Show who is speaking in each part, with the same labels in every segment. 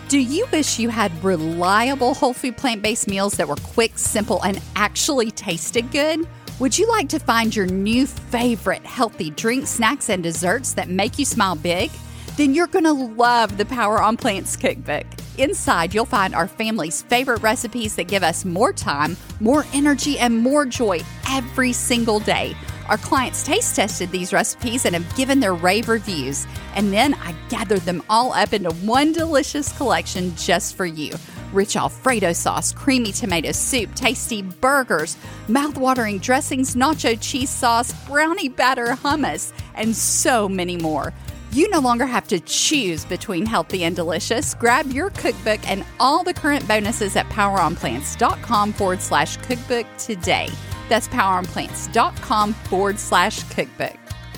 Speaker 1: Do you wish you had reliable whole food plant-based meals that were quick, simple, and actually tasted good? Would you like to find your new favorite healthy drinks, snacks, and desserts that make you smile big? Then you're going to love the Power on Plants cookbook. Inside, you'll find our family's favorite recipes that give us more time, more energy, and more joy every single day. Our clients taste tested these recipes and have given their rave reviews. And then I gathered them all up into one delicious collection just for you. Rich Alfredo sauce, creamy tomato soup, tasty burgers, mouth-watering dressings, nacho cheese sauce, brownie batter hummus, and so many more. You no longer have to choose between healthy and delicious. Grab your cookbook and all the current bonuses at poweronplants.com/cookbook today. That's poweronplants.com/cookbook.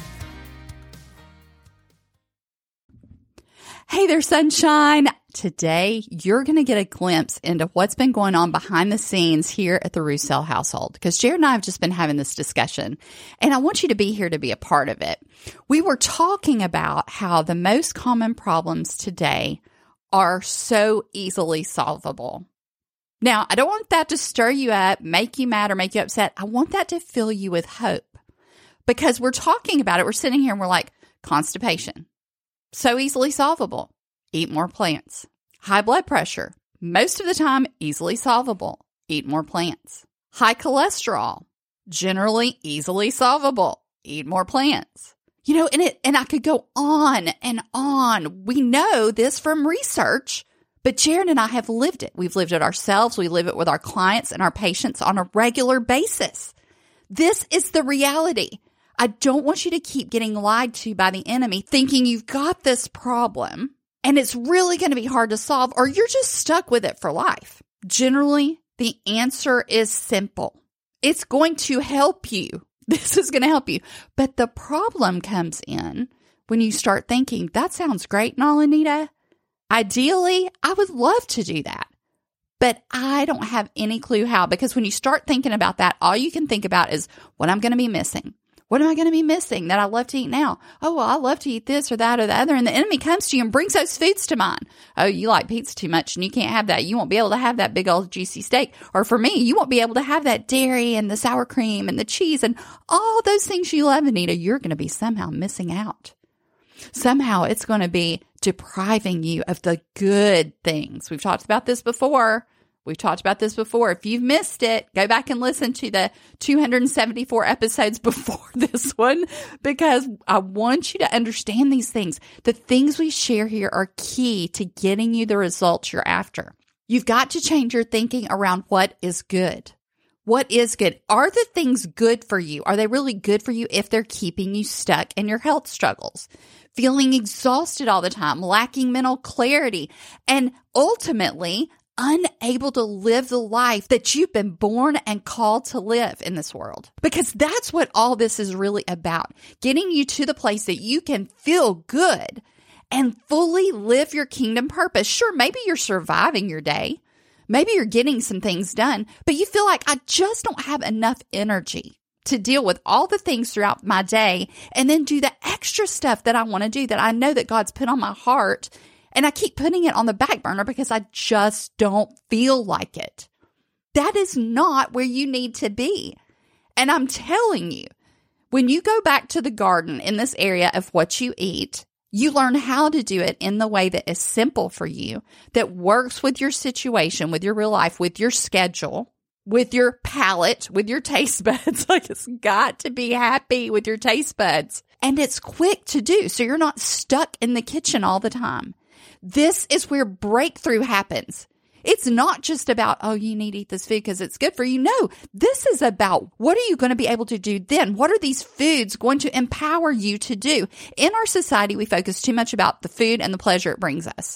Speaker 1: Hey there, sunshine. Today, you're going to get a glimpse into what's been going on behind the scenes here at the Roussel household, because Jared and I have just been having this discussion, and I want you to be here to be a part of it. We were talking about how the most common problems today are so easily solvable. Now, I don't want that to stir you up, make you mad, or make you upset. I want that to fill you with hope, because we're talking about it. We're sitting here and we're like, constipation, so easily solvable. Eat more plants. High blood pressure, most of the time easily solvable. Eat more plants. High cholesterol, generally easily solvable. Eat more plants. You know, and I could go on and on. We know this from research, but Jared and I have lived it. We've lived it ourselves. We live it with our clients and our patients on a regular basis. This is the reality. I don't want you to keep getting lied to by the enemy, thinking you've got this problem and it's really going to be hard to solve, or you're just stuck with it for life. Generally, the answer is simple. It's going to help you. This is going to help you. But the problem comes in when you start thinking, that sounds great and all, Anita. Ideally, I would love to do that, but I don't have any clue how, because when you start thinking about that, all you can think about is what I'm going to be missing. What am I going to be missing that I love to eat now? Oh, well, I love to eat this or that or the other. And the enemy comes to you and brings those foods to mind. Oh, you like pizza too much and you can't have that. You won't be able to have that big old juicy steak. Or for me, you won't be able to have that dairy and the sour cream and the cheese and all those things you love, Anita. You're going to be somehow missing out. Somehow it's going to be depriving you of the good things. We've talked about this before. If you've missed it, go back and listen to the 274 episodes before this one, because I want you to understand these things. The things we share here are key to getting you the results you're after. You've got to change your thinking around what is good. What is good? Are the things good for you? Are they really good for you if they're keeping you stuck in your health struggles? Feeling exhausted all the time, lacking mental clarity, and ultimately unable to live the life that you've been born and called to live in this world. Because that's what all this is really about. Getting you to the place that you can feel good and fully live your kingdom purpose. Sure, maybe you're surviving your day. Maybe you're getting some things done, but you feel like I just don't have enough energy to deal with all the things throughout my day and then do the extra stuff that I want to do that I know that God's put on my heart. And I keep putting it on the back burner because I just don't feel like it. That is not where you need to be. And I'm telling you, when you go back to the garden in this area of what you eat, you learn how to do it in the way that is simple for you, that works with your situation, with your real life, with your schedule, with your palate, with your taste buds. Like, it's got to be happy with your taste buds. And it's quick to do, so you're not stuck in the kitchen all the time. This is where breakthrough happens. It's not just about, oh, you need to eat this food because it's good for you. No, this is about what are you going to be able to do then? What are these foods going to empower you to do? In our society, we focus too much about the food and the pleasure it brings us.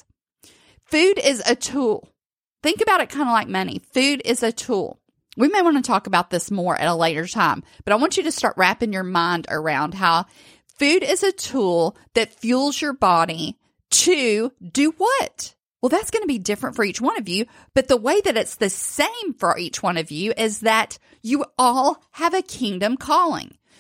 Speaker 1: Food is a tool. Think about it kind of like money. Food is a tool. We may want to talk about this more at a later time, but I want you to start wrapping your mind around how food is a tool that fuels your body to do what? Well, that's going to be different for each one of you, but the way that it's the same for each one of you is that you all have a kingdom calling.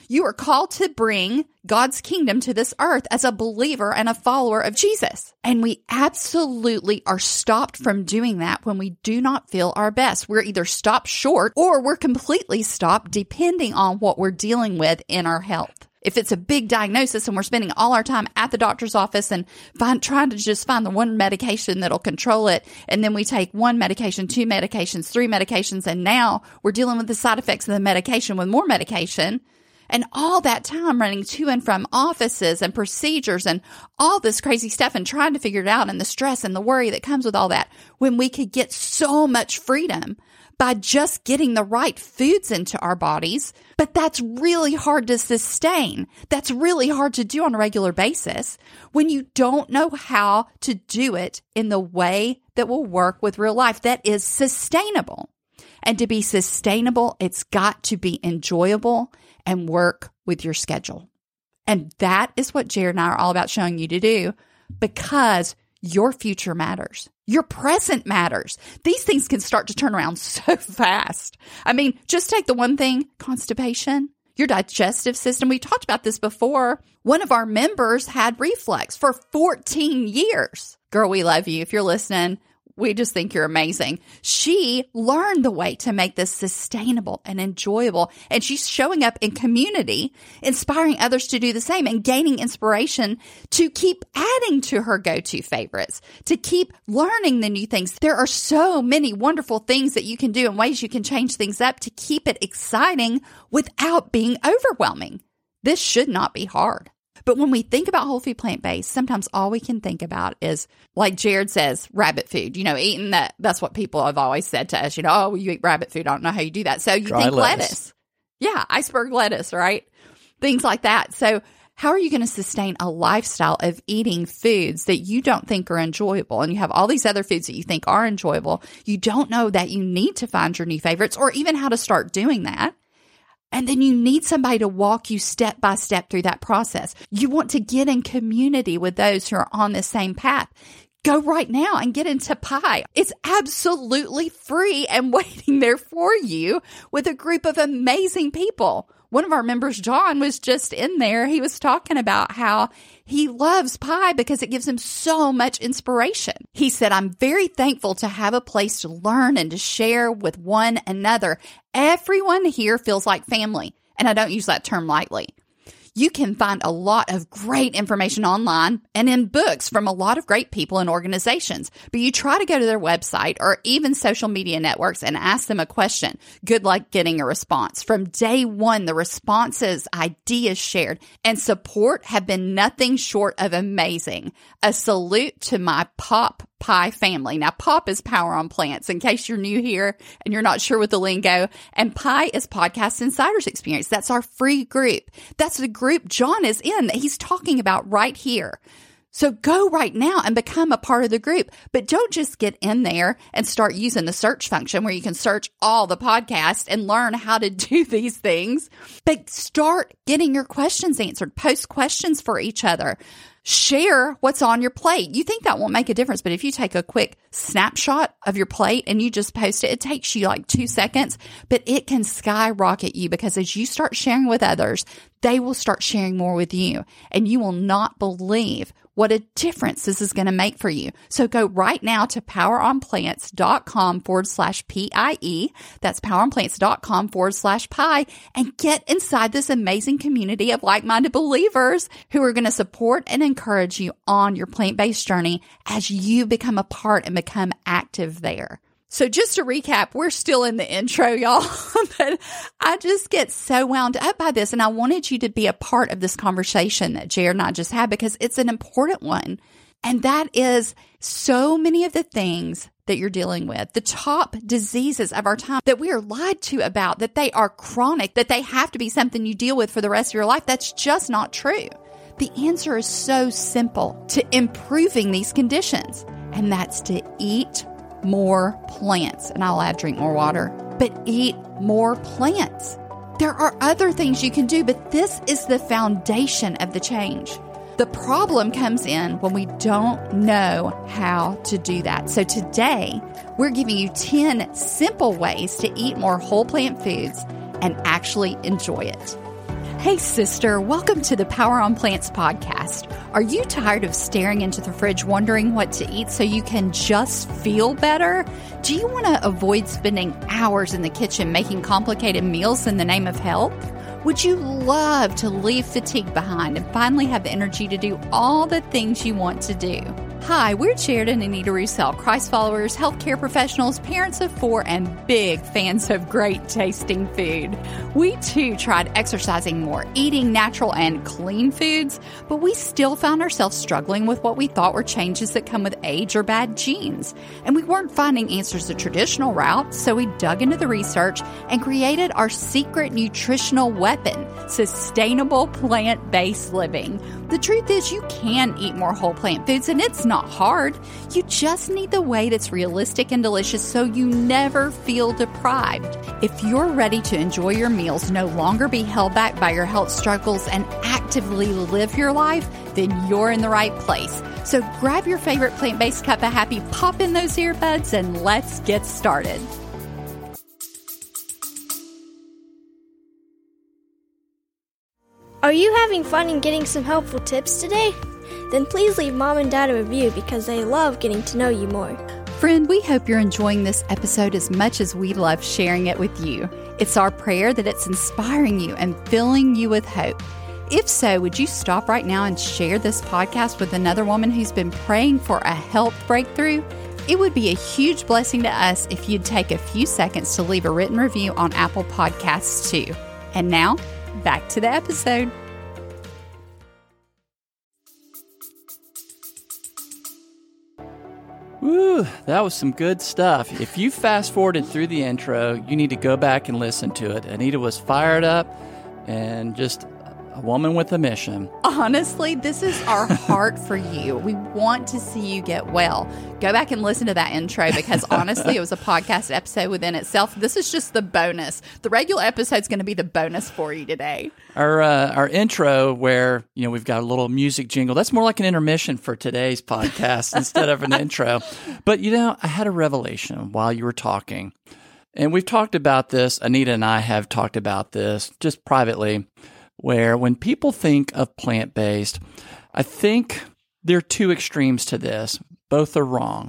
Speaker 1: You are called to bring God's kingdom to this earth as a believer and a follower of Jesus. And we absolutely are stopped from doing that when we do not feel our best. We're either stopped short or we're completely stopped depending on what we're dealing with in our health. If it's a big diagnosis and we're spending all our time at the doctor's office and trying to just find the one medication that'll control it, and then we take one medication, two medications, three medications, and now we're dealing with the side effects of the medication with more medication, and all that time running to and from offices and procedures and all this crazy stuff and trying to figure it out, and the stress and the worry that comes with all that, when we could get so much freedom by just getting the right foods into our bodies. But that's really hard to sustain. That's really hard to do on a regular basis when you don't know how to do it in the way that will work with real life, that is sustainable. And to be sustainable, it's got to be enjoyable and work with your schedule. And that is what Jared and I are all about showing you to do, because your future matters. Your present matters. These things can start to turn around so fast. I mean, just take the one thing, constipation, your digestive system. We talked about this before. One of our members had reflux for 14 years. Girl, we love you. If you're listening, we just think you're amazing. She learned the way to make this sustainable and enjoyable. And she's showing up in community, inspiring others to do the same and gaining inspiration to keep adding to her go-to favorites, to keep learning the new things. There are so many wonderful things that you can do and ways you can change things up to keep it exciting without being overwhelming. This should not be hard. But when we think about whole food plant-based, sometimes all we can think about is, like Jared says, rabbit food. Eating that. That's what people have always said to us. Oh, you eat rabbit food. I don't know how you do that. So you think lettuce. Yeah, iceberg lettuce, right? Things like that. So how are you going to sustain a lifestyle of eating foods that you don't think are enjoyable? And you have all these other foods that you think are enjoyable. You don't know that you need to find your new favorites or even how to start doing that. And then you need somebody to walk you step by step through that process. You want to get in community with those who are on the same path. Go right now and get into Pi. It's absolutely free and waiting there for you with a group of amazing people. One of our members, John, was just in there. He was talking about how he loves Pi because it gives him so much inspiration. He said, I'm very thankful to have a place to learn and to share with one another. Everyone here feels like family, and I don't use that term lightly. You can find a lot of great information online and in books from a lot of great people and organizations, but you try to go to their website or even social media networks and ask them a question. Good luck getting a response. From day one, the responses, ideas shared, and support have been nothing short of amazing. A salute to my Pi family. Now, POP is Power on Plants, in case you're new here and you're not sure what the lingo. And Pi is Podcast Insiders Experience. That's our free group. That's the group John is in that he's talking about right here. So go right now and become a part of the group. But don't just get in there and start using the search function where you can search all the podcasts and learn how to do these things. But start getting your questions answered. Post questions for each other. Share what's on your plate. You think that won't make a difference, but if you take a quick snapshot of your plate and you just post it, it takes you like 2 seconds, but it can skyrocket you because as you start sharing with others, they will start sharing more with you, and you will not believe what a difference this is going to make for you. So go right now to poweronplants.com/PIE. That's poweronplants.com/Pi and get inside this amazing community of like-minded believers who are going to support and encourage you on your plant-based journey as you become a part and become active there. So just to recap, we're still in the intro, y'all, but I just get so wound up by this. And I wanted you to be a part of this conversation that Jared and I just had because it's an important one. And that is so many of the things that you're dealing with, the top diseases of our time that we are lied to about, that they are chronic, that they have to be something you deal with for the rest of your life. That's just not true. The answer is so simple to improving these conditions, and that's to eat more plants. And I'll add drink more water, but eat more plants. There are other things you can do, but this is the foundation of the change. The problem comes in when we don't know how to do that. So today, we're giving you 10 simple ways to eat more whole plant foods and actually enjoy it. Hey, sister, welcome to the Power on Plants podcast. Are you tired of staring into the fridge wondering what to eat so you can just feel better? Do you want to avoid spending hours in the kitchen making complicated meals in the name of health? Would you love to leave fatigue behind and finally have the energy to do all the things you want to do? Hi, we're Jared and Anita Roussel, Christ followers, healthcare professionals, parents of 4, and big fans of great tasting food. We too tried exercising more, eating natural and clean foods, but we still found ourselves struggling with what we thought were changes that come with age or bad genes. And we weren't finding answers the traditional route, so we dug into the research and created our secret nutritional weapon, sustainable plant-based living. The truth is you can eat more whole plant foods, and it's not hard. You just need the way that's realistic and delicious so you never feel deprived. If you're ready to enjoy your meals, no longer be held back by your health struggles, and actively live your life, then you're in the right place. So grab your favorite plant-based cup of happy, pop in those earbuds, and let's get started.
Speaker 2: Are you having fun and getting some helpful tips today? Then please leave Mom and Dad a review because they love getting to know you more.
Speaker 1: Friend, we hope you're enjoying this episode as much as we love sharing it with you. It's our prayer that it's inspiring you and filling you with hope. If so, would you stop right now and share this podcast with another woman who's been praying for a health breakthrough? It would be a huge blessing to us if you'd take a few seconds to leave a written review on Apple Podcasts too. And now, back to the episode.
Speaker 3: Woo, that was some good stuff. If you fast forwarded through the intro, you need to go back and listen to it. Anita was fired up and just a woman with a mission.
Speaker 1: Honestly, this is our heart for you. We want to see you get well. Go back and listen to that intro because honestly, it was a podcast episode within itself. This is just the bonus. The regular episode's going to be the bonus for you today.
Speaker 3: Our intro where, we've got a little music jingle. That's more like an intermission for today's podcast instead of an intro. But, I had a revelation while you were talking. And we've talked about this. Anita and I have talked about this just privately, where when people think of plant-based, I think there are two extremes to this. Both are wrong.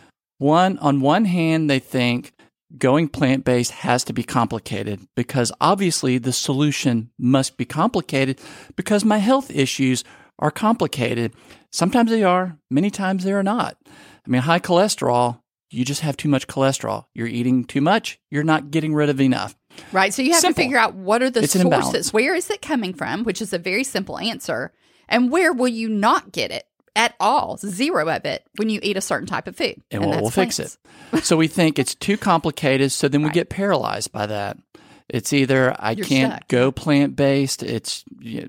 Speaker 3: On one hand, they think going plant-based has to be complicated because obviously the solution must be complicated because my health issues are complicated. Sometimes they are, many times they are not. High cholesterol, you just have too much cholesterol. You're eating too much, you're not getting rid of enough.
Speaker 1: Right. So you have
Speaker 3: Simple.
Speaker 1: to figure out what are the
Speaker 3: It's an
Speaker 1: sources.
Speaker 3: imbalance.
Speaker 1: Where is it coming from? Which is a very simple answer. And where will you not get it at all? Zero of it when you eat a certain type of food.
Speaker 3: And
Speaker 1: that's
Speaker 3: we'll fix
Speaker 1: plants.
Speaker 3: it. So we think it's too complicated, so then we
Speaker 1: Right.
Speaker 3: get paralyzed by that. It's either
Speaker 1: You're
Speaker 3: can't
Speaker 1: stuck.
Speaker 3: go plant-based, it's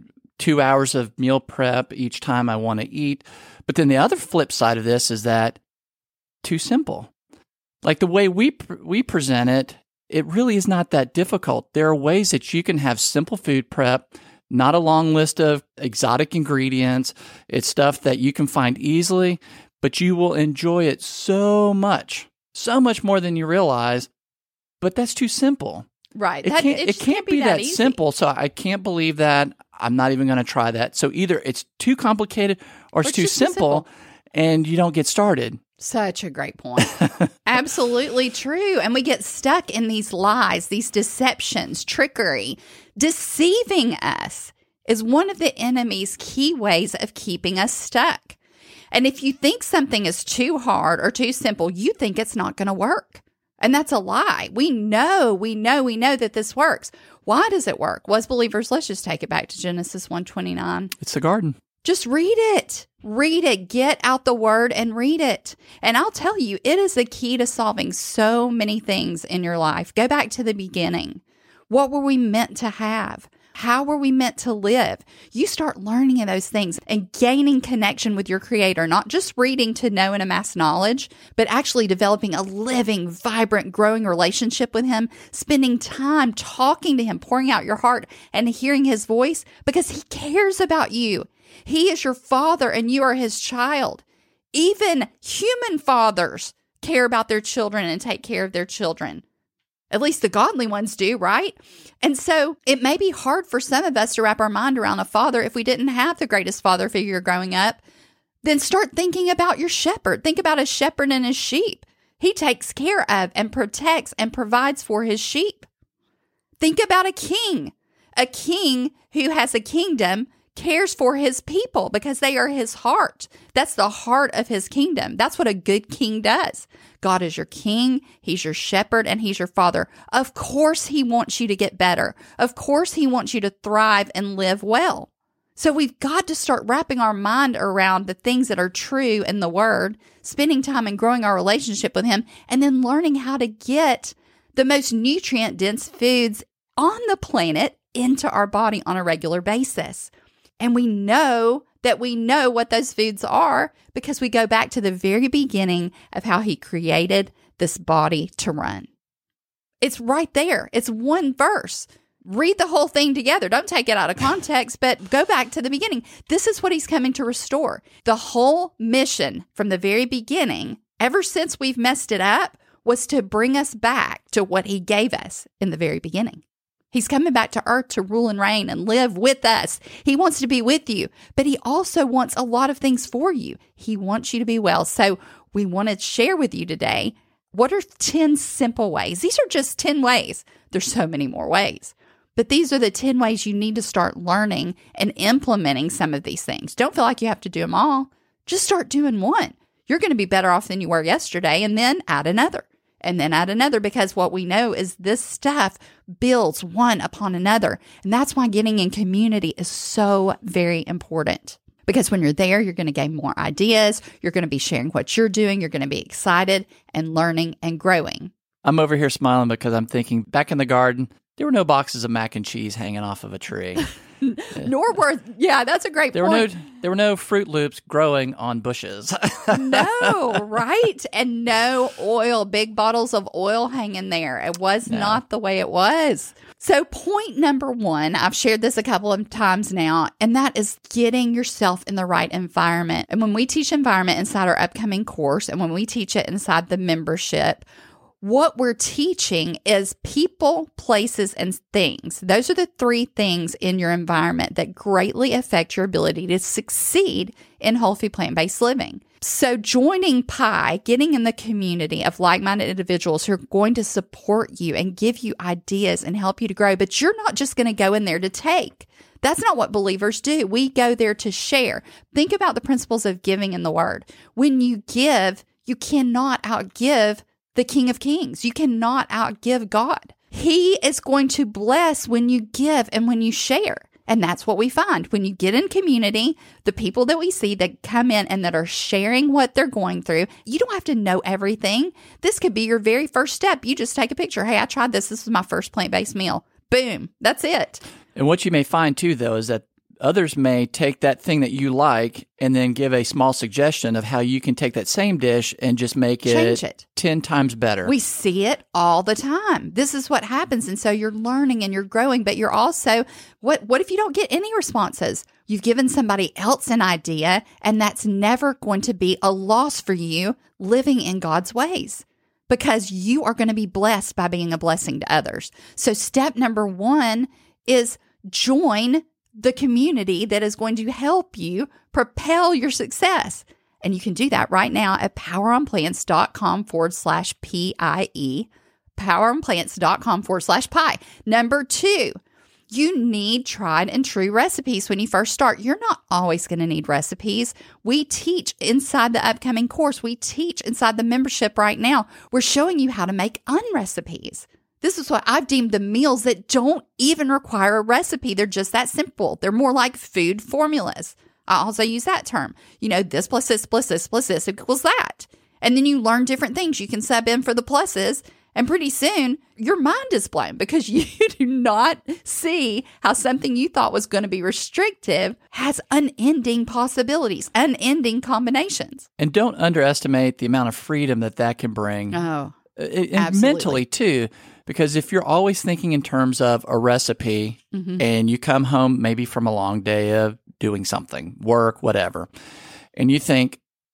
Speaker 3: 2 hours of meal prep each time I want to eat. But then the other flip side of this is that too simple. Like the way we present it, it really is not that difficult. There are ways that you can have simple food prep, not a long list of exotic ingredients. It's stuff that you can find easily, but you will enjoy it so much more than you realize. But that's too simple.
Speaker 1: Right.
Speaker 3: It can't be that
Speaker 1: easy.
Speaker 3: simple. So I can't believe that. I'm not even going to try that. So either it's too complicated or it's too
Speaker 1: just too
Speaker 3: simple, and you don't get started.
Speaker 1: Such a great point. Absolutely true. And we get stuck in these lies, these deceptions, trickery. Deceiving us is one of the enemy's key ways of keeping us stuck. And if you think something is too hard or too simple, you think it's not going to work. And that's a lie. We know that this works. Why does it work? Well, as believers, let's just take it back to Genesis 1:29.
Speaker 3: It's the garden.
Speaker 1: Just read it. Read it. Get out the word and read it. And I'll tell you, it is the key to solving so many things in your life. Go back to the beginning. What were we meant to have? How were we meant to live? You start learning those things and gaining connection with your Creator, not just reading to know and amass knowledge, but actually developing a living, vibrant, growing relationship with Him, spending time talking to Him, pouring out your heart and hearing His voice because He cares about you. He is your Father and you are His child. Even human fathers care about their children and take care of their children. At least the godly ones do, right? And so it may be hard for some of us to wrap our mind around a father if we didn't have the greatest father figure growing up. Then start thinking about your shepherd. Think about a shepherd and his sheep. He takes care of and protects and provides for his sheep. Think about a king. A king who has a kingdom cares for his people because they are his heart. That's the heart of his kingdom. That's what a good king does. God is your king, he's your shepherd, and he's your father. Of course, he wants you to get better. Of course, he wants you to thrive and live well. So we've got to start wrapping our mind around the things that are true in the Word, spending time and growing our relationship with him, and then learning how to get the most nutrient-dense foods on the planet into our body on a regular basis. And we know what those foods are because we go back to the very beginning of how he created this body to run. It's right there. It's one verse. Read the whole thing together. Don't take it out of context, but go back to the beginning. This is what he's coming to restore. The whole mission from the very beginning, ever since we've messed it up, was to bring us back to what he gave us in the very beginning. He's coming back to earth to rule and reign and live with us. He wants to be with you, but he also wants a lot of things for you. He wants you to be well. So we want to share with you today, what are 10 simple ways? These are just 10 ways. There's so many more ways, but these are the 10 ways you need to start learning and implementing some of these things. Don't feel like you have to do them all. Just start doing one. You're going to be better off than you were yesterday, and then add another. And then add another, because what we know is this stuff builds one upon another. And that's why getting in community is so very important. Because when you're there, you're going to gain more ideas. You're going to be sharing what you're doing. You're going to be excited and learning and growing.
Speaker 3: I'm over here smiling because I'm thinking back in the garden, there were no boxes of mac and cheese hanging off of a tree.
Speaker 1: Nor were, yeah, that's a great point.
Speaker 3: There were no Fruit Loops growing on bushes.
Speaker 1: No, right? And no oil, big bottles of oil hanging there. It was not the way it was. So point number 1, I've shared this a couple of times now, and that is getting yourself in the right environment. And when we teach environment inside our upcoming course, and when we teach it inside the membership, what we're teaching is people, places, and things. Those are the 3 things in your environment that greatly affect your ability to succeed in whole food plant-based living. So joining PIE, getting in the community of like-minded individuals who are going to support you and give you ideas and help you to grow, but you're not just going to go in there to take. That's not what believers do. We go there to share. Think about the principles of giving in the Word. When you give, you cannot outgive the King of Kings. You cannot outgive God. He is going to bless when you give and when you share. And that's what we find. When you get in community, the people that we see that come in and that are sharing what they're going through, you don't have to know everything. This could be your very first step. You just take a picture. Hey, I tried this. This was my first plant-based meal. Boom. That's it.
Speaker 3: And what you may find too, though, is that others may take that thing that you like and then give a small suggestion of how you can take that same dish and just make it 10 times better.
Speaker 1: We see it all the time. This is what happens. And so you're learning and you're growing, but you're also, what if you don't get any responses? You've given somebody else an idea, and that's never going to be a loss for you living in God's ways, because you are going to be blessed by being a blessing to others. So step number 1 is join the community that is going to help you propel your success. And you can do that right now at poweronplants.com/PIE, poweronplants.com/PIE. Number 2, you need tried and true recipes when you first start. You're not always going to need recipes. We teach inside the upcoming course. We teach inside the membership right now. We're showing you how to make recipes. This is what I've deemed the meals that don't even require a recipe. They're just that simple. They're more like food formulas. I also use that term. This plus this plus this plus this equals that. And then you learn different things. You can sub in for the pluses, and pretty soon your mind is blown because you do not see how something you thought was going to be restrictive has unending possibilities, unending combinations.
Speaker 3: And don't underestimate the amount of freedom that can bring.
Speaker 1: Oh,
Speaker 3: and mentally too. Because if you're always thinking in terms of a recipe and you come home maybe from a long day of doing something, work, whatever, and you think,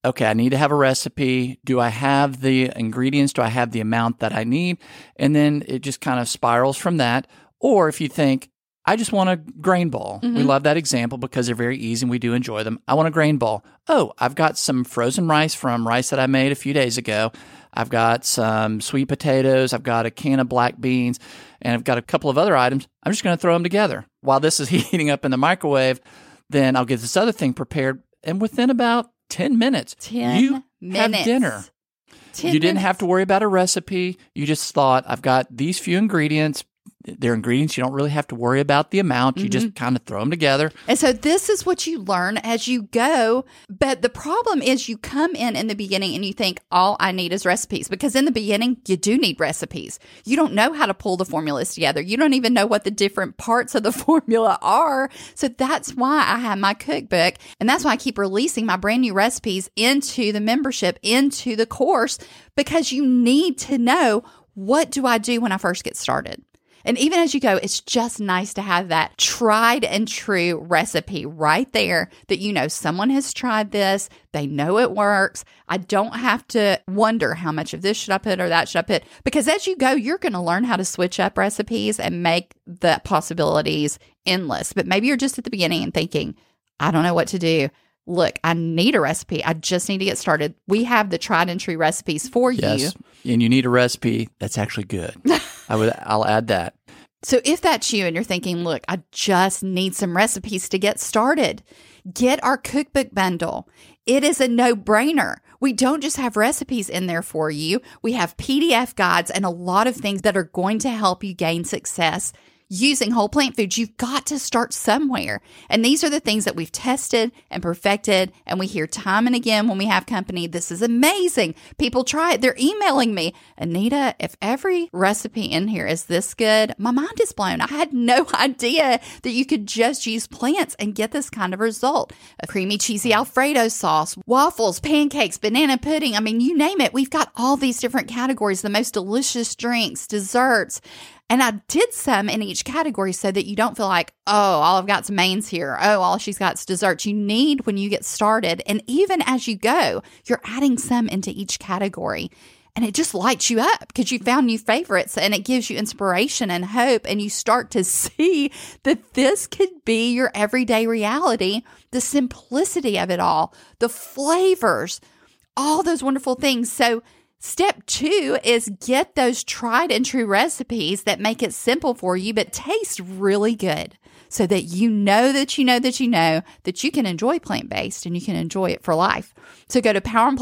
Speaker 3: okay, I need to have a recipe. Do I have the ingredients? Do I have the amount that I need? And then it just kind of spirals from that. Or if you think, I just want a grain bowl.
Speaker 1: Mm-hmm.
Speaker 3: We love that example because they're very easy and we do enjoy them. I want a grain bowl. Oh, I've got some frozen rice from rice that I made a few days ago. I've got some sweet potatoes. I've got a can of black beans, and I've got a couple of other items. I'm just going to throw them together. While this is heating up in the microwave, then I'll get this other thing prepared. And within about 10 minutes, you have dinner. You didn't have to worry about a recipe. You just thought, I've got these few ingredients. They're ingredients. You don't really have to worry about the amount. You just kind of throw them together.
Speaker 1: And so this is what you learn as you go. But the problem is you come in the beginning and you think, all I need is recipes. Because in the beginning, you do need recipes. You don't know how to pull the formulas together. You don't even know what the different parts of the formula are. So that's why I have my cookbook. And that's why I keep releasing my brand new recipes into the membership, into the course, because you need to know, what do I do when I first get started? And even as you go, it's just nice to have that tried and true recipe right there that you know someone has tried this. They know it works. I don't have to wonder how much of this should I put or that should I put. Because as you go, you're going to learn how to switch up recipes and make the possibilities endless. But maybe you're just at the beginning and thinking, I don't know what to do. Look, I need a recipe. I just need to get started. We have the tried and true recipes for you.
Speaker 3: Yes, and you need a recipe that's actually good. I'll add that.
Speaker 1: So if that's you and you're thinking, look, I just need some recipes to get started, get our cookbook bundle. It is a no-brainer. We don't just have recipes in there for you. We have PDF guides and a lot of things that are going to help you gain success using whole plant foods. You've got to start somewhere. And these are the things that we've tested and perfected. And we hear time and again when we have company, this is amazing. People try it. They're emailing me, Anita, if every recipe in here is this good, my mind is blown. I had no idea that you could just use plants and get this kind of result. A creamy, cheesy Alfredo sauce, waffles, pancakes, banana pudding. I mean, you name it. We've got all these different categories, the most delicious drinks, desserts. And I did some in each category so that you don't feel like, oh, all I've got is mains here. Oh, all she's got is desserts. You need, when you get started, and even as you go, you're adding some into each category. And it just lights you up because you found new favorites, and it gives you inspiration and hope. And you start to see that this could be your everyday reality, the simplicity of it all, the flavors, all those wonderful things. So step 2 is get those tried and true recipes that make it simple for you, but taste really good so that you know that you know that you know that you can enjoy plant-based and you can enjoy it for life. So go to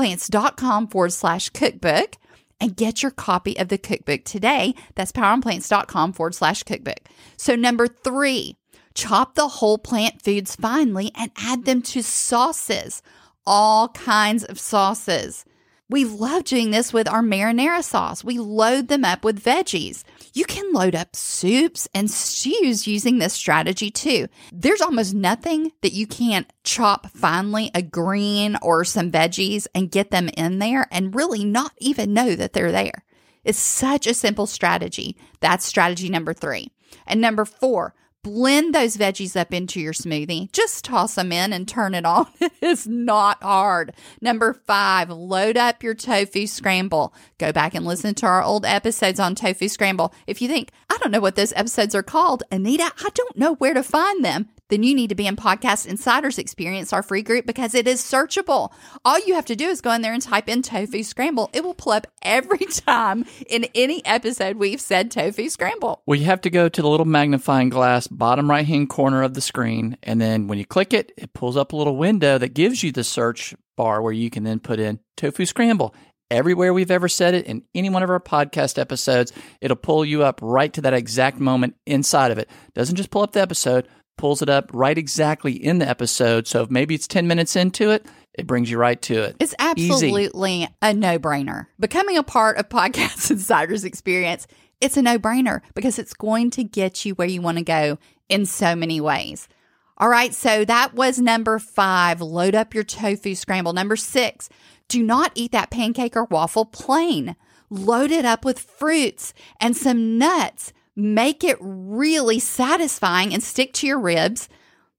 Speaker 1: poweronplants.com/cookbook and get your copy of the cookbook today. That's poweronplants.com/cookbook. So number 3, chop the whole plant foods finely and add them to sauces, all kinds of sauces. We love doing this with our marinara sauce. We load them up with veggies. You can load up soups and stews using this strategy too. There's almost nothing that you can't chop finely, a green or some veggies, and get them in there and really not even know that they're there. It's such a simple strategy. That's strategy number 3. And number 4, blend those veggies up into your smoothie. Just toss them in and turn it on. It is not hard. Number 5, load up your tofu scramble. Go back and listen to our old episodes on tofu scramble. If you think, I don't know what those episodes are called, Anita, I don't know where to find them, then you need to be in Podcast Insiders Experience, our free group, because it is searchable. All you have to do is go in there and type in tofu scramble. It will pull up every time in any episode we've said tofu scramble.
Speaker 3: Well, you have to go to the little magnifying glass, bottom right-hand corner of the screen, and then when you click it, it pulls up a little window that gives you the search bar where you can then put in tofu scramble. Everywhere we've ever said it in any one of our podcast episodes, it'll pull you up right to that exact moment inside of it. Doesn't just pull up the episode, pulls it up right exactly in the episode. So if maybe it's 10 minutes into it, it brings you right to it.
Speaker 1: It's absolutely a no-brainer. Becoming a part of Podcast Insiders Experience, it's a no-brainer because it's going to get you where you want to go in so many ways. All right, so that was number 5, load up your tofu scramble. Number 6, do not eat that pancake or waffle plain. Load it up with fruits and some nuts. Make it really satisfying and stick to your ribs.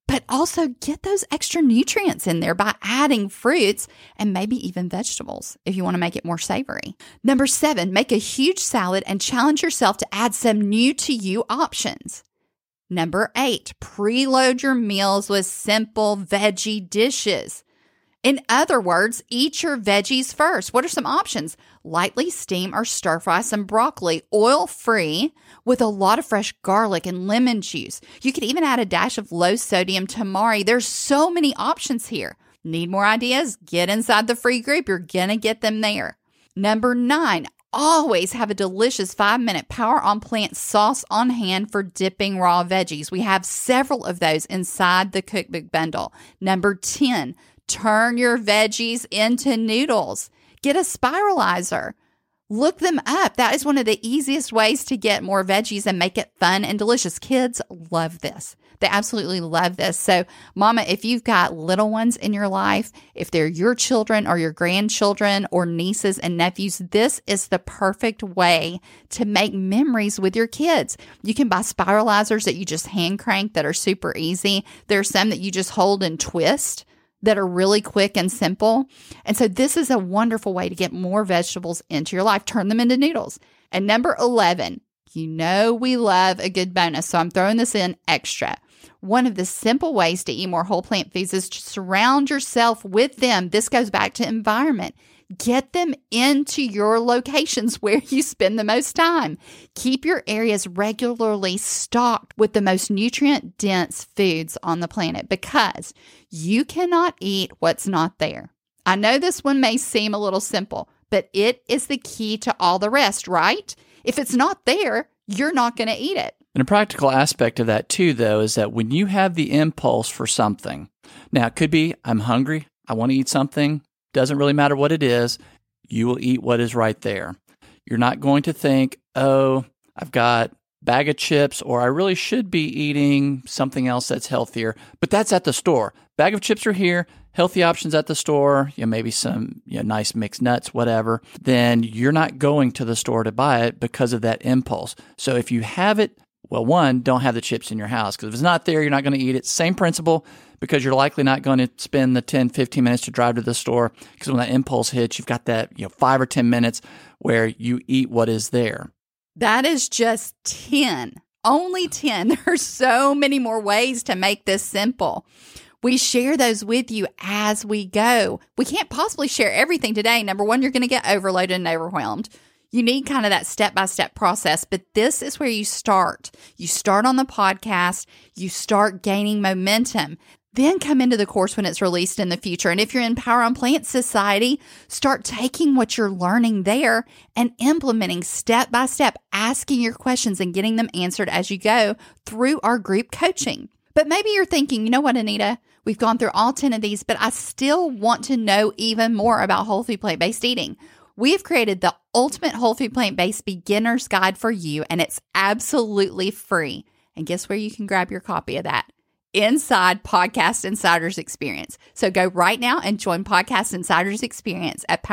Speaker 1: but also get those extra nutrients in there by adding fruits and maybe even vegetables if you want to make it more savory. Number 7, make a huge salad and challenge yourself to add some new to you options. Number 8, preload your meals with simple veggie dishes. In other words, eat your veggies first. What are some options? Lightly steam or stir fry some broccoli, oil-free, with a lot of fresh garlic and lemon juice. You could even add a dash of low-sodium tamari. There's so many options here. Need more ideas? Get inside the free group. You're going to get them there. Number 9, always have a delicious 5-minute Power on Plant sauce on hand for dipping raw veggies. We have several of those inside the cookbook bundle. Number 10, turn your veggies into noodles. Get a spiralizer. Look them up. That is one of the easiest ways to get more veggies and make it fun and delicious. Kids love this. They absolutely love this. So, Mama, if you've got little ones in your life, if they're your children or your grandchildren or nieces and nephews, this is the perfect way to make memories with your kids. You can buy spiralizers that you just hand crank that are super easy. There are some that you just hold and twist that are really quick and simple. And so this is a wonderful way to get more vegetables into your life. Turn them into noodles. And number 11, you know we love a good bonus, so I'm throwing this in extra. One of the simple ways to eat more whole plant foods is to surround yourself with them. This goes back to environment. Get them into your locations where you spend the most time. Keep your areas regularly stocked with the most nutrient-dense foods on the planet because you cannot eat what's not there. I know this one may seem a little simple, but it is the key to all the rest, right? If it's not there, you're not going to eat it.
Speaker 3: And a practical aspect of that too, though, is that when you have the impulse for something, now it could be, I'm hungry, I want to eat something, doesn't really matter what it is, you will eat what is right there. You're not going to think, oh, I've got a bag of chips, or I really should be eating something else that's healthier, but that's at the store. Bag of chips are here, healthy options at the store, maybe some nice mixed nuts, whatever. Then you're not going to the store to buy it because of that impulse. So if you have it, well, one, don't have the chips in your house because if it's not there, you're not going to eat it. Same principle because you're likely not going to spend the 10, 15 minutes to drive to the store because when that impulse hits, you've got that 5 or 10 minutes where you eat what is there.
Speaker 1: That is just 10. Only 10. There are so many more ways to make this simple. We share those with you as we go. We can't possibly share everything today. Number one, you're going to get overloaded and overwhelmed. You need kind of that step-by-step process, but this is where you start. You start on the podcast. You start gaining momentum. Then come into the course when it's released in the future. And if you're in Power on Plant Society, start taking what you're learning there and implementing step-by-step, asking your questions and getting them answered as you go through our group coaching. But maybe you're thinking, you know what, Anita? We've gone through all 10 of these, but I still want to know even more about whole food plant-based eating. We have created the ultimate whole food plant-based beginner's guide for you, and it's absolutely free. And guess where you can grab your copy of that? Inside Podcast Insiders Experience. So go right now and join Podcast Insiders Experience at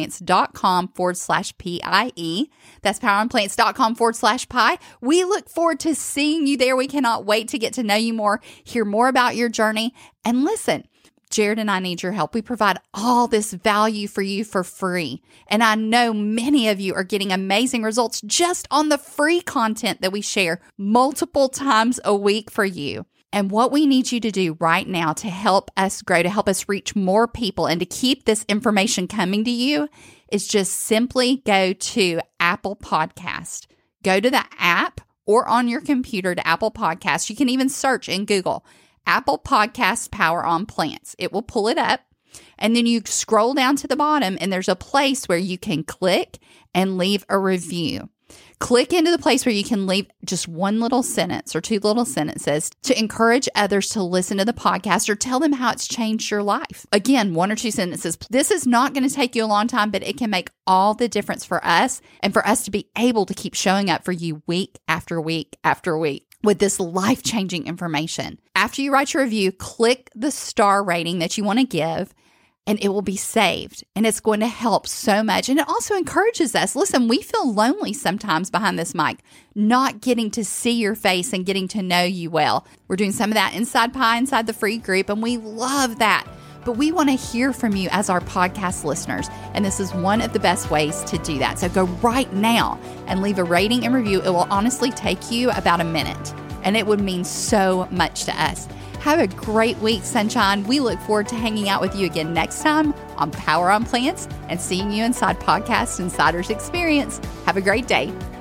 Speaker 1: poweronplants.com/PIE. That's poweronplants.com/PIE. We look forward to seeing you there. We cannot wait to get to know you more, hear more about your journey, and listen. Jared and I need your help. We provide all this value for you for free. And I know many of you are getting amazing results just on the free content that we share multiple times a week for you. And what we need you to do right now to help us grow, to help us reach more people and to keep this information coming to you is just simply go to Apple Podcast. Go to the app or on your computer to Apple Podcast. You can even search in Google Apple Podcasts Power on Plants. It will pull it up, and then you scroll down to the bottom, and there's a place where you can click and leave a review. Click into the place where you can leave just one little sentence or two little sentences to encourage others to listen to the podcast or tell them how it's changed your life. Again, one or two sentences. This is not going to take you a long time, but it can make all the difference for us and for us to be able to keep showing up for you week after week after week with this life-changing information. After you write your review, click the star rating that you want to give. and it will be saved. And it's going to help so much. And it also encourages us. Listen, we feel lonely sometimes behind this mic, not getting to see your face and getting to know you well. We're doing some of that inside Pi, inside the free group, and we love that. But we want to hear from you as our podcast listeners. And this is one of the best ways to do that. So go right now and leave a rating and review. It will honestly take you about a minute, and it would mean so much to us. Have a great week, Sunshine. We look forward to hanging out with you again next time on Power on Plants and seeing you inside Podcast Insider's Experience. Have a great day.